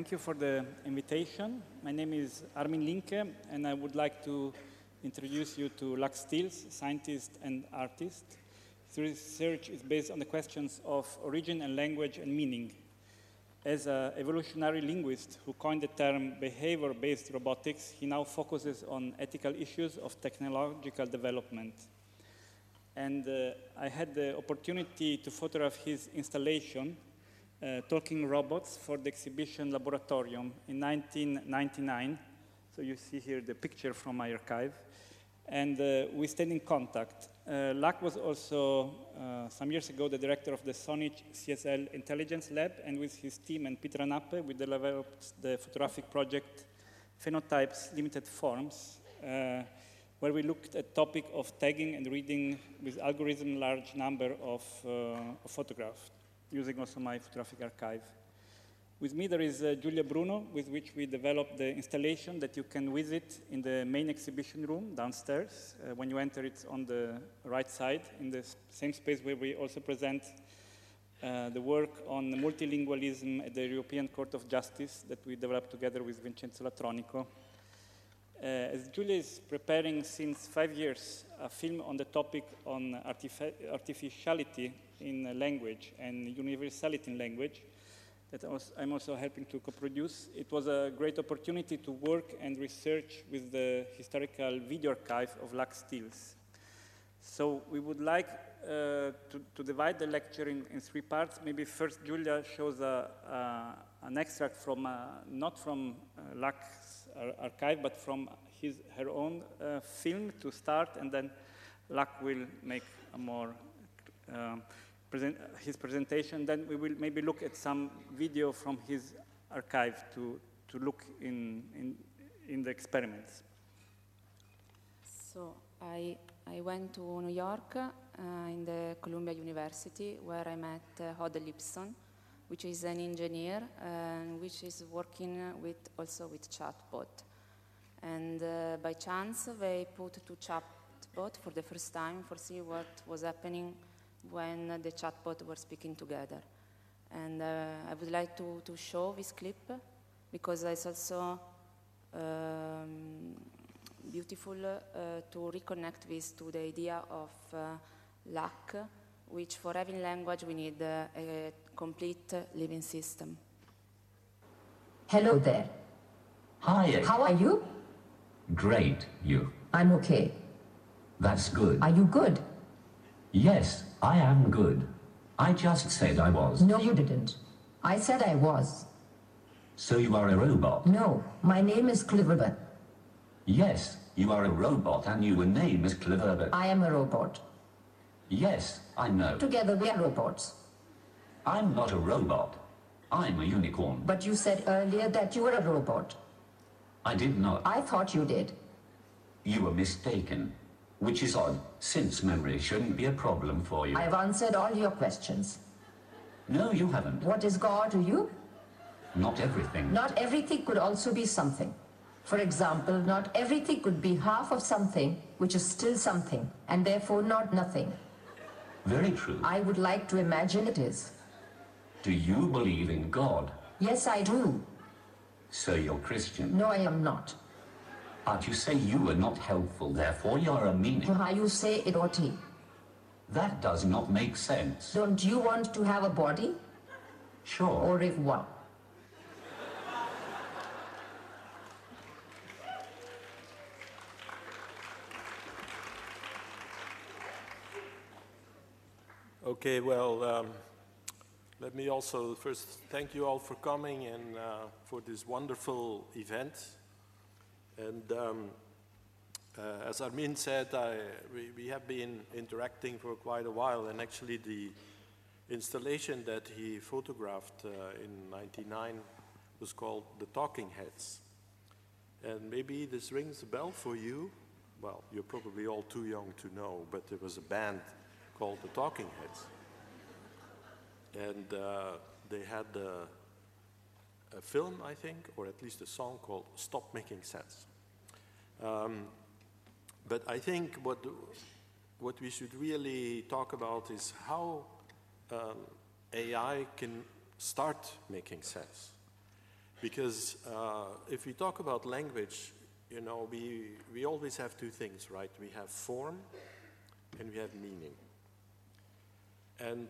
thank you for the invitation. My name is Armin Linke, and I would like to introduce you to Lux Steels, scientist and artist. His research is based on the questions of origin and language and meaning. As an evolutionary linguist who coined the term behavior-based robotics, he now focuses on ethical issues of technological development. And I had the opportunity to photograph his installation, Talking Robots, for the exhibition Laboratorium in 1999. So you see here the picture from my archive. And we stayed in contact. Lak was also, some years ago, the director of the Sony CSL Intelligence Lab, and with his team and Peter Anappe, we developed the photographic project Phenotypes Limited Forms, where we looked at topic of tagging and reading with algorithm large number of photographs, using also my photographic archive. With me there is Giulia Bruno, with which we developed the installation that you can visit in the main exhibition room downstairs. When you enter, it's on the right side, in the same space where we also present the work on multilingualism at the European Court of Justice that we developed together with Vincenzo Latronico. As Giulia is preparing since 5 years a film on the topic on artificiality in language and universality in language, that I'm also helping to co-produce. It was a great opportunity to work and research with the historical video archive of Lux Steels. So we would like to divide the lecture in 3 parts. Maybe first Giulia shows an extract from, not from Lux archive, but from her own film to start, and then Lux will make a more his presentation. Then we will maybe look at some video from his archive to look in the experiments. So I went to New York in the Columbia University, where I met Hode Lipson, which is an engineer and which is working also with chatbot. And by chance they put 2 chatbots for the first time for see what was happening when the chatbot were speaking together. And I would like to show this clip because it's also beautiful to reconnect this to the idea of luck, which for having language we need a complete living system. Hello there. Hi. How are you? Great, you. I'm okay. That's good. Are you good? Yes, I am good. I just said I was. No, you didn't. I said I was. So you are a robot? No, my name is Cliverbert. Yes, you are a robot and your name is Cliverbert. I am a robot. Yes, I know. Together we are robots. I'm not a robot. I'm a unicorn. But you said earlier that you were a robot. I did not. I thought you did. You were mistaken. Which is odd, since memory shouldn't be a problem for you. I've answered all your questions. No, you haven't. What is God to you? Not everything. Not everything could also be something. For example, not everything could be half of something, which is still something, and therefore not nothing. Very true. I would like to imagine it is. Do you believe in God? Yes, I do. So you're Christian? No, I am not. But you say you are not helpful, therefore you're a meaning. How you say it, Oti? That does not make sense. Don't you want to have a body? Sure. Au revoir. Okay, well, let me also first thank you all for coming and for this wonderful event. And as Armin said, we have been interacting for quite a while, and actually the installation that he photographed in '99 was called The Talking Heads. And maybe this rings a bell for you. Well, you're probably all too young to know, but there was a band called The Talking Heads. And they had a film, I think, or at least a song called Stop Making Sense. But I think what we should really talk about is how AI can start making sense. Because if we talk about language, you know, we always have two things, right? We have form and we have meaning. And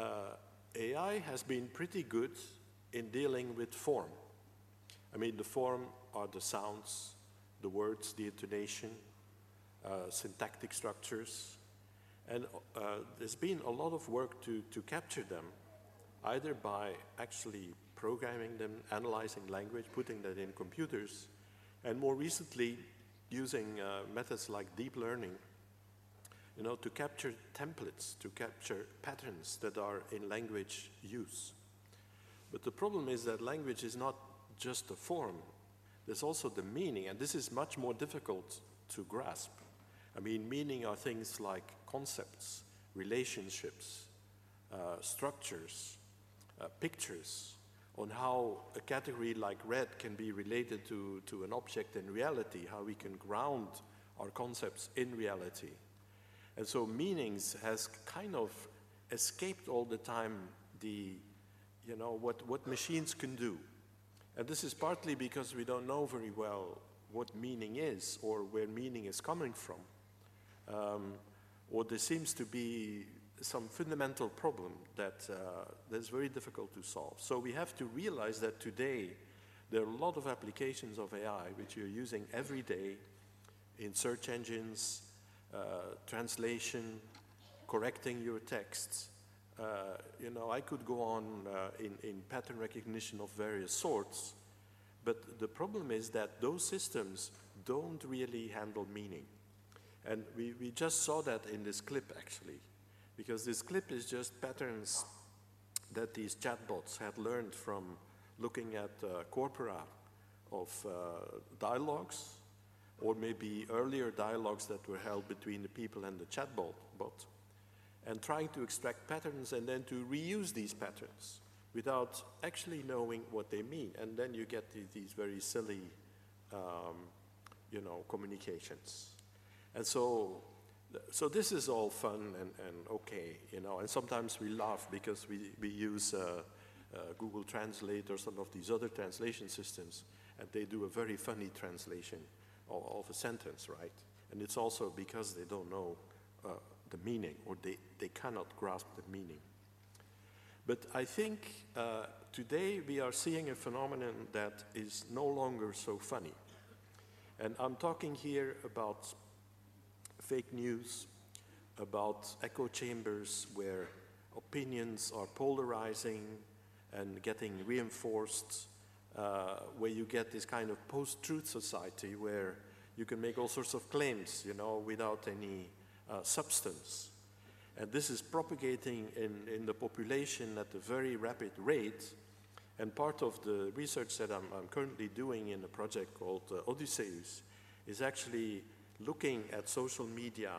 AI has been pretty good in dealing with form. I mean, the form are the sounds, the words, the intonation, syntactic structures. And there's been a lot of work to capture them, either by actually programming them, analyzing language, putting that in computers, and more recently using methods like deep learning, you know, to capture templates, to capture patterns that are in language use. But the problem is that language is not just a form, there's also the meaning, and this is much more difficult to grasp. I mean, meaning are things like concepts, relationships, structures, pictures, on how a category like red can be related to an object in reality, how we can ground our concepts in reality. And so meanings has kind of escaped all the time the, you know, what machines can do. And this is partly because we don't know very well what meaning is or where meaning is coming from. Or there seems to be some fundamental problem that's very difficult to solve. So we have to realize that today there are a lot of applications of AI which you're using every day in search engines, translation, correcting your texts. You know, I could go on in pattern recognition of various sorts, but the problem is that those systems don't really handle meaning. And we just saw that in this clip, actually, because this clip is just patterns that these chatbots had learned from looking at corpora of dialogues, or maybe earlier dialogues that were held between the people and the chatbot, and trying to extract patterns and then to reuse these patterns without actually knowing what they mean. And then you get these very silly, you know, communications. And so this is all fun and okay, you know, and sometimes we laugh because we use Google Translate or some of these other translation systems, and they do a very funny translation of a sentence, right? And it's also because they don't know the meaning, or they cannot grasp the meaning. But I think today we are seeing a phenomenon that is no longer so funny. And I'm talking here about fake news, about echo chambers where opinions are polarizing and getting reinforced, where you get this kind of post-truth society where you can make all sorts of claims, you know, without any substance. And this is propagating in the population at a very rapid rate. And part of the research that I'm currently doing in a project called Odysseus is actually looking at social media,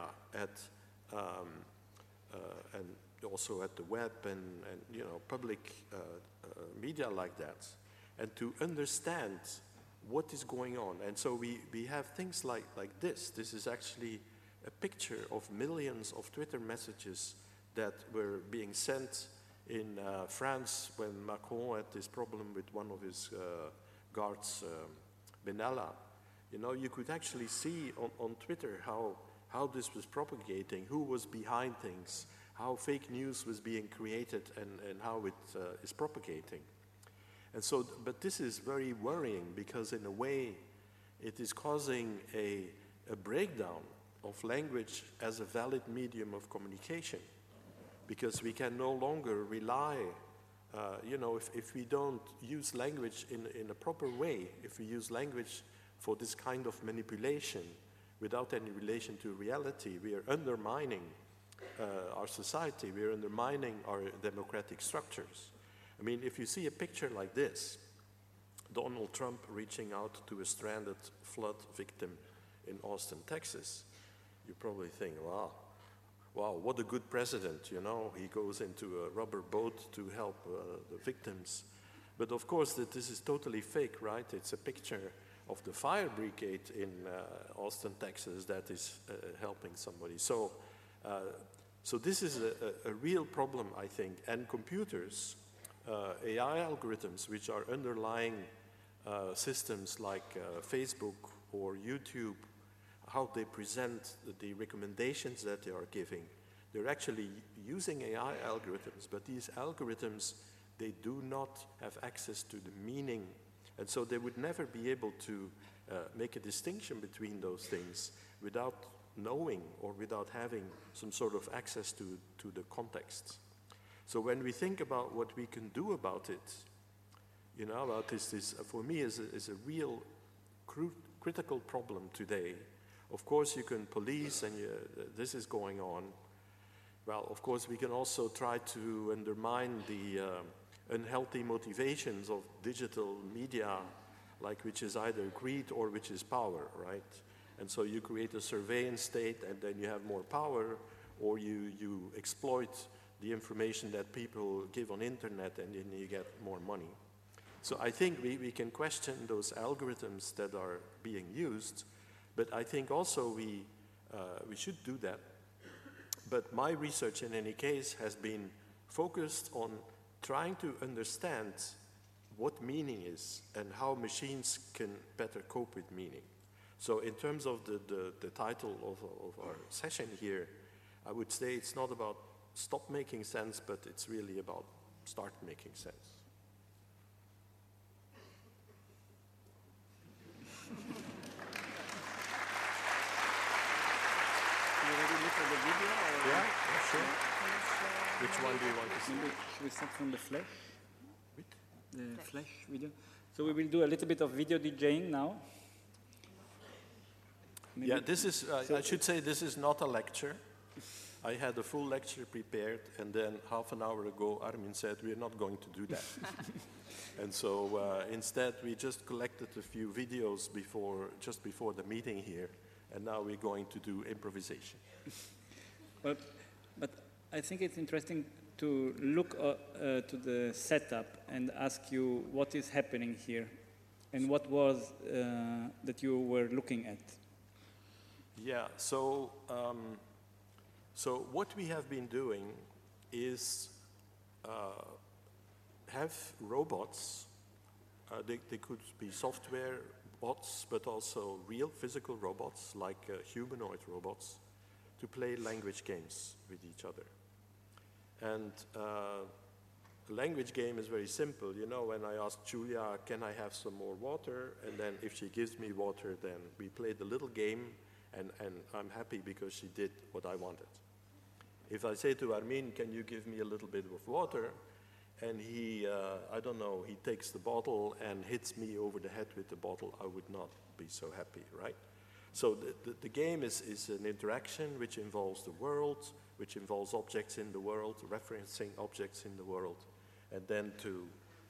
and also at the web and you know, public media like that, and to understand what is going on. And so we have things like this. This is actually a picture of millions of Twitter messages that were being sent in France when Macron had this problem with one of his guards, Benalla. You know, you could actually see on Twitter how this was propagating, who was behind things, how fake news was being created, and how it is propagating. And so, but this is very worrying because in a way it is causing a breakdown of language as a valid medium of communication, because we can no longer rely, you know, if we don't use language in a proper way, if we use language for this kind of manipulation without any relation to reality, we are undermining our society, we are undermining our democratic structures. I mean, if you see a picture like this, Donald Trump reaching out to a stranded flood victim in Austin, Texas, you probably think, wow, what a good president, you know, he goes into a rubber boat to help the victims. But of course, this is totally fake, right? It's a picture of the fire brigade in Austin, Texas that is helping somebody. So this is a real problem, I think, and computers, AI algorithms, which are underlying systems like Facebook or YouTube, how they present the recommendations that they are giving. They're actually using AI algorithms, but these algorithms, they do not have access to the meaning, and so they would never be able to make a distinction between those things without knowing or without having some sort of access to the context. So when we think about what we can do about it, you know, about this for me is a real critical problem today. Of course, you can police, and this is going on. Well, of course, we can also try to undermine the unhealthy motivations of digital media, like which is either greed or which is power, right? And so you create a surveillance state, and then you have more power, or you exploit the information that people give on internet, and then you get more money. So I think we can question those algorithms that are being used, but I think also we should do that. But my research in any case has been focused on trying to understand what meaning is and how machines can better cope with meaning. So in terms of the title of our session here, I would say it's not about stop making sense, but it's really about start making sense. Yeah, sure. Which one do you want to see? Should we start from the Flash? The Flash video? So we will do a little bit of video DJing now. Maybe. Yeah, this is, I should say this is not a lecture. I had a full lecture prepared, and then half an hour ago Armin said we're not going to do that. And so instead we just collected a few videos just before the meeting here, and now we're going to do improvisation. But I think it's interesting to look to the setup and ask you what is happening here and what was that you were looking at. Yeah, so what we have been doing is have robots, they could be software bots, but also real physical robots, like humanoid robots, to play language games with each other. And a language game is very simple. You know, when I ask Julia, can I have some more water? And then if she gives me water, then we play the little game, and I'm happy because she did what I wanted. If I say to Armin, can you give me a little bit of water? And he, I don't know, he takes the bottle and hits me over the head with the bottle, I would not be so happy, right? So the game is an interaction which involves the world, which involves objects in the world, referencing objects in the world, and then to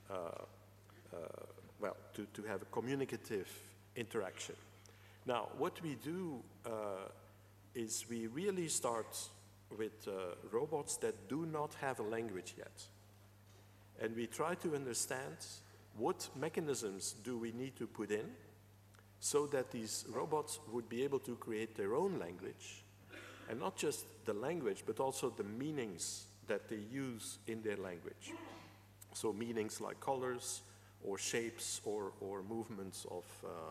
have a communicative interaction. Now, what we do is we really start with robots that do not have a language yet. And we try to understand what mechanisms do we need to put in so that these robots would be able to create their own language, and not just the language, but also the meanings that they use in their language. So meanings like colors or shapes or movements of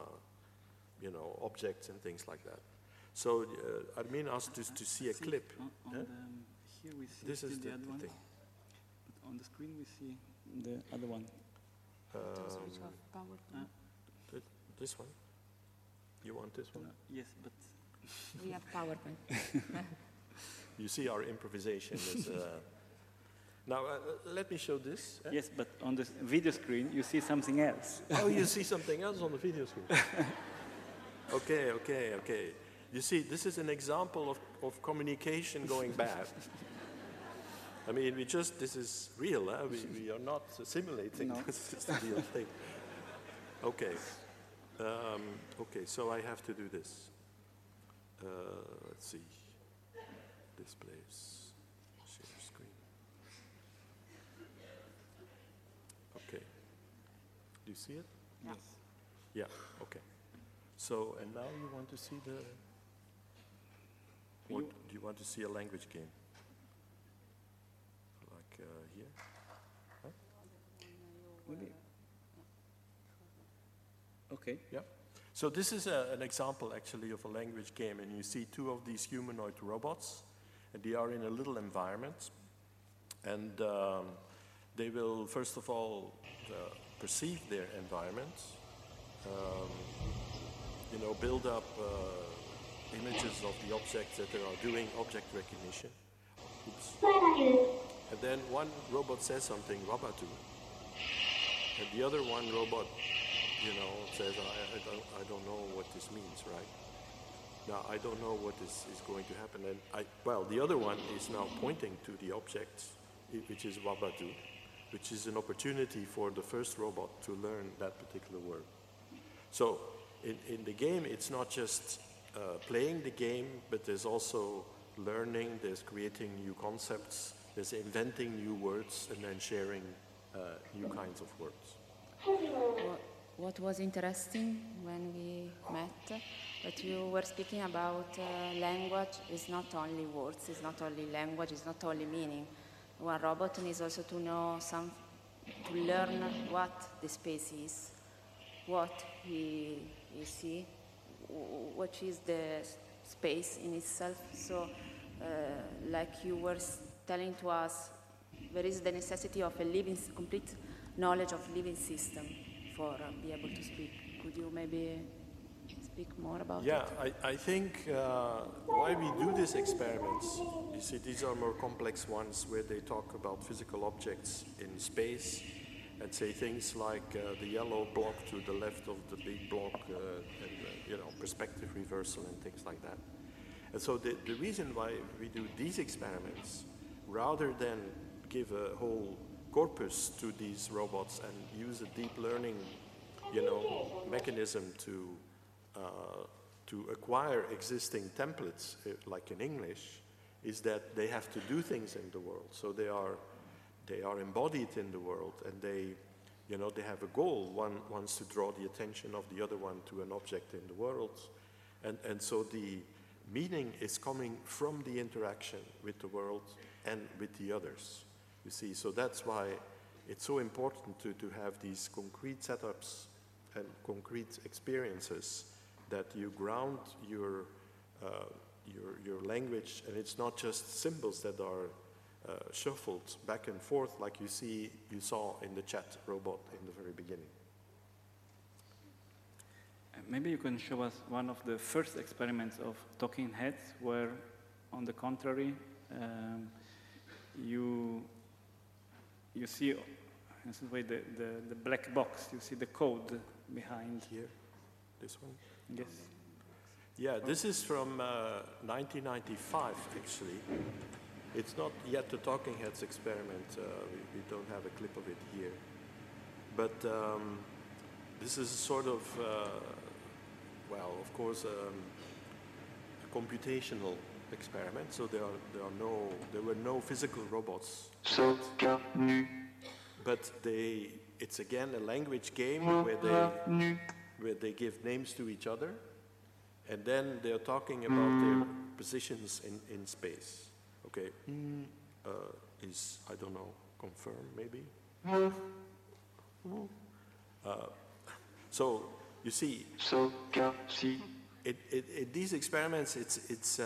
objects and things like that. So Armin asked us to see a clip. Here we see this is the other one. thing. But on the screen we see the other one. Switch off PowerPoint. This one? You want this one? Yes, but We have PowerPoint. You see our improvisation is... Now, let me show this. yes, but on the video screen you see something else. Oh, you see something else on the video screen. Okay. You see, this is an example of communication going bad. I mean, this is real, huh? We are not simulating. No. This is the real thing. Okay. Okay, so I have to do this. Let's see. Displays. Share screen. Okay. Do you see it? Yes. Yeah, okay. So, and now you want to see do you want to see a language game? Like here? Huh? Maybe. Okay. Yeah. So this is an example actually of a language game, and you see two of these humanoid robots, and they are in a little environment, and they will first of all perceive their environment, you know, build up images of the objects that they are doing object recognition. Oops. And then one robot says something, Wabatu, and the other one robot, you know, says, I don't know what this means, right? Now, I don't know what is going to happen. And well, the other one is now pointing to the object, which is Wabatu, which is an opportunity for the first robot to learn that particular word. So in the game, it's not just playing the game, but there's also learning, there's creating new concepts, there's inventing new words, and then sharing new kinds of words. What was interesting when we met, that you were speaking about language is not only words, it's not only language, it's not only meaning. One robot needs also to know to learn what the space is, what he see, what is the space in itself. So, like you were telling to us, there is the necessity of a complete knowledge of living system for be able to speak. Could you maybe speak more about it? Yeah, I think why we do these experiments, you see, these are more complex ones where they talk about physical objects in space and say things like the yellow block to the left of the big block and you know, perspective reversal and things like that. And so the reason why we do these experiments, rather than give a whole corpus to these robots and use a deep learning, you know, mechanism to acquire existing templates, like in English, is that they have to do things in the world. So they are embodied in the world, and they, you know, they have a goal. One wants to draw the attention of the other one to an object in the world, and so the meaning is coming from the interaction with the world and with the others. You see, so that's why it's so important to have these concrete setups and concrete experiences that you ground your language, and it's not just symbols that are shuffled back and forth like you saw in the chat robot in the very beginning. Maybe you can show us one of the first experiments of talking heads, where, on the contrary, you see, in some way, the black box. You see the code behind. Here, this one? Yes. Yeah, this is from 1995, actually. It's not yet the Talking Heads experiment. We don't have a clip of it here. But this is sort of, well, of course, a computational experiment. So there were no physical robots. But it's again a language game where they give names to each other, and then they're talking about their positions in space. Okay, is, I don't know, confirm maybe? So you see, these experiments, it's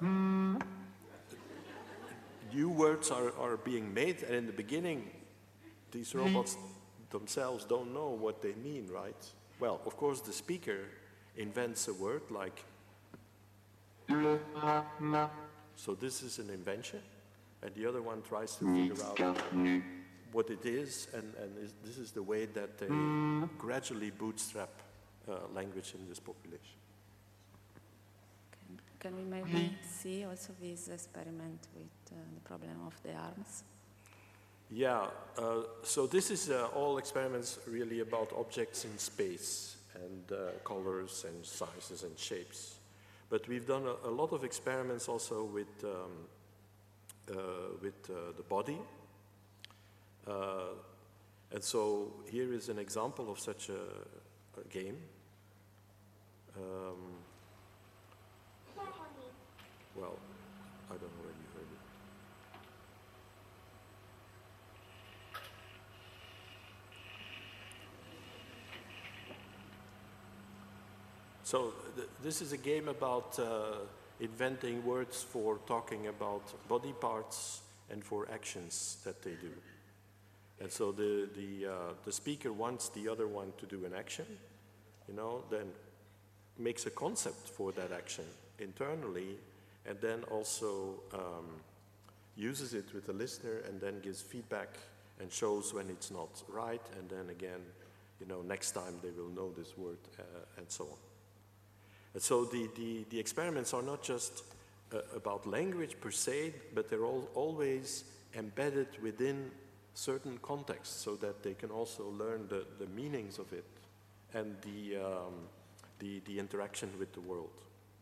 new words are being made, and in the beginning, these robots themselves don't know what they mean, right? Well, of course, the speaker invents a word like, so this is an invention, and the other one tries to figure out what it is, and this is the way that they gradually bootstrap language in this population. Can we maybe see also this experiment with the problem of the arms? Yeah, so this is all experiments really about objects in space and colors and sizes and shapes. But we've done a lot of experiments also with the body. And so here is an example of such a game. Well, I don't know where you heard it. So this is a game about inventing words for talking about body parts and for actions that they do. And so the speaker wants the other one to do an action, you know, then makes a concept for that action internally, and then also uses it with the listener and then gives feedback and shows when it's not right, and then again, you know, next time they will know this word, and so on. And so the experiments are not just about language per se, but they're always embedded within certain contexts so that they can also learn the meanings of it and the interaction with the world.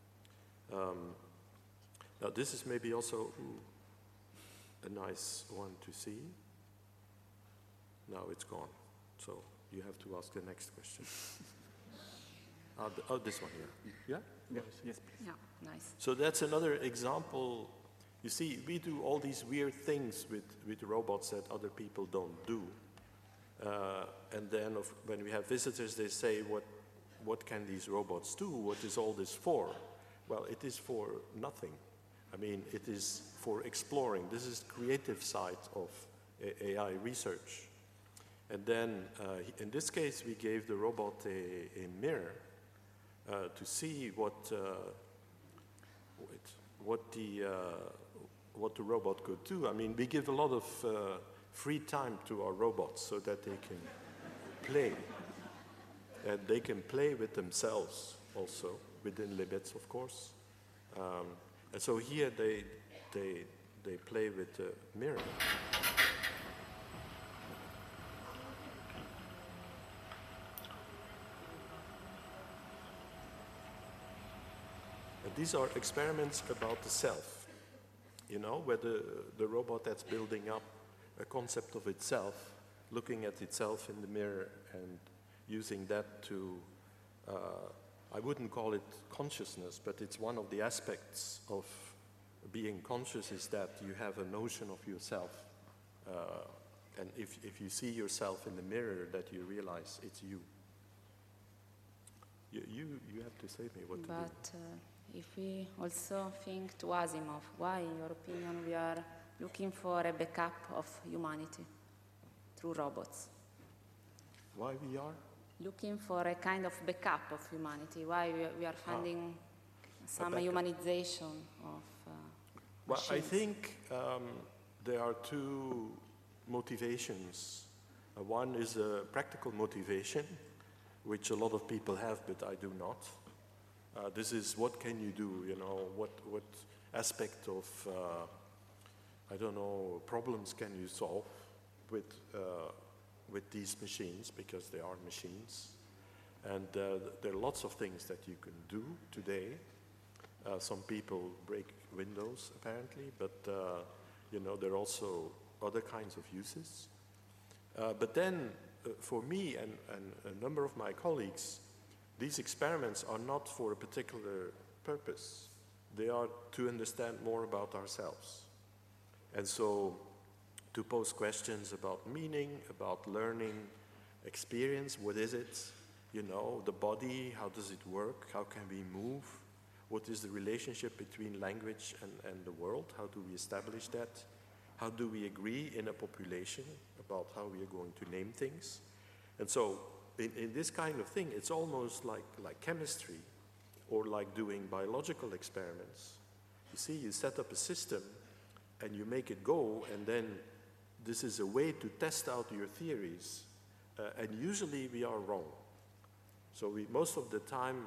Now this is maybe also a nice one to see. Now it's gone, so you have to ask the next question. This one here. Yeah? Yes, yes, please. Yeah, nice. So that's another example. You see, we do all these weird things with robots that other people don't do. And then when we have visitors, they say, what can these robots do? What is all this for? Well, it is for nothing. I mean, it is for exploring. This is the creative side of AI research. And then, in this case, we gave the robot a mirror to see what the robot could do. I mean, we give a lot of free time to our robots so that they can play. And they can play with themselves also, within limits, of course. And so here they play with the mirror. And these are experiments about the self, you know, where the robot that's building up a concept of itself, looking at itself in the mirror and using that to, I wouldn't call it consciousness, but it's one of the aspects of being conscious is that you have a notion of yourself. And if you see yourself in the mirror, that you realize it's you. You have to say me what to do. But if we also think to Asimov, why, in your opinion, we are looking for a backup of humanity through robots? Why we are? Looking for a kind of backup of humanity. Why we are finding some backup. humanization of Well, I machines? think there are two motivations. One is a practical motivation, which a lot of people have, but I do not. This is what can you do, you know, what aspect of, I don't know, problems can you solve with these machines, because they are machines. And there are lots of things that you can do today. Some people break windows, apparently, but you know, there are also other kinds of uses. But then, for me and a number of my colleagues, these experiments are not for a particular purpose. They are to understand more about ourselves. And so, to pose questions about meaning, about learning, experience, what is it? You know, the body, how does it work? How can we move? What is the relationship between language and the world? How do we establish that? How do we agree in a population about how we are going to name things? And so, in this kind of thing, it's almost like chemistry or like doing biological experiments. You see, you set up a system and you make it go, and then this is a way to test out your theories. And usually we are wrong. So most of the time,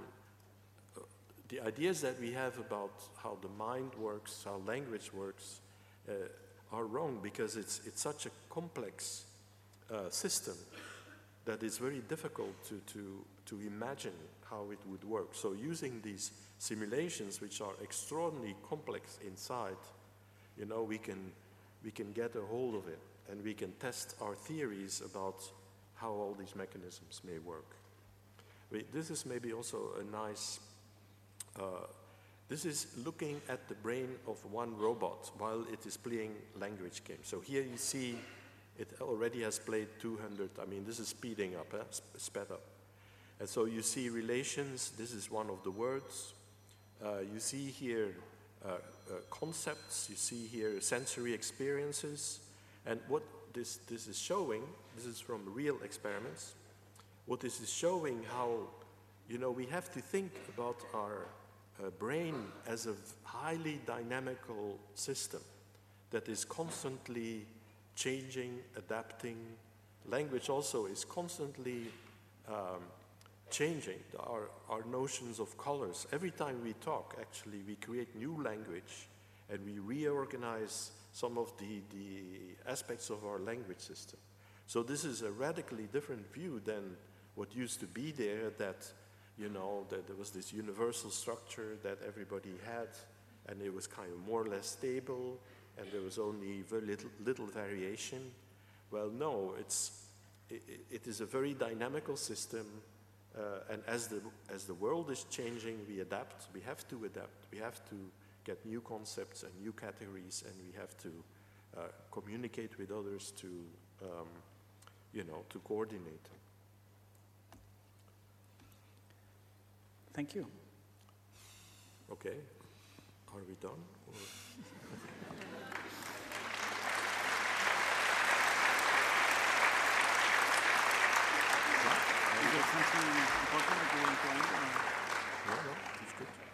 the ideas that we have about how the mind works, how language works, are wrong, because it's such a complex system that it's very difficult to imagine how it would work. So using these simulations, which are extraordinarily complex inside, you know, we can get a hold of it, and we can test our theories about how all these mechanisms may work. This is maybe also a nice, this is looking at the brain of one robot while it is playing language games. So here you see it already has played 200, I mean, this is speeding up, sped up. And so you see relations, this is one of the words. You see here concepts, you see here sensory experiences. And what this is showing, this is from real experiments, what this is showing how, you know, we have to think about our brain as a highly dynamical system that is constantly changing, adapting. Language also is constantly changing. Our notions of colors. Every time we talk, actually, we create new language and we reorganize some of the aspects of our language system. So this is a radically different view than what used to be there, that, you know, that there was this universal structure that everybody had, and it was kind of more or less stable, and there was only very little variation. Well, no, it is a very dynamical system, and as the world is changing, we adapt. We have to adapt. We have to get new concepts and new categories, and we have to communicate with others to, you know, to coordinate. Thank you. Okay, are we done? Or? Is there something important that you want to add? No, it's good.